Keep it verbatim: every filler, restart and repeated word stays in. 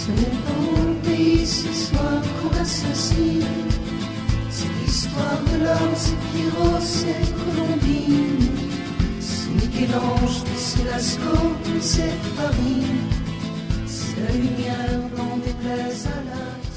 Ce n'est pas mon pays ce soir qu'on assassine. C'est l'histoire de l'homme, c'est Pierrot, c'est Colombine. C'est Michel-Ange, c'est Lascaux, c'est Paris. C'est la lumière n'en déplaise à la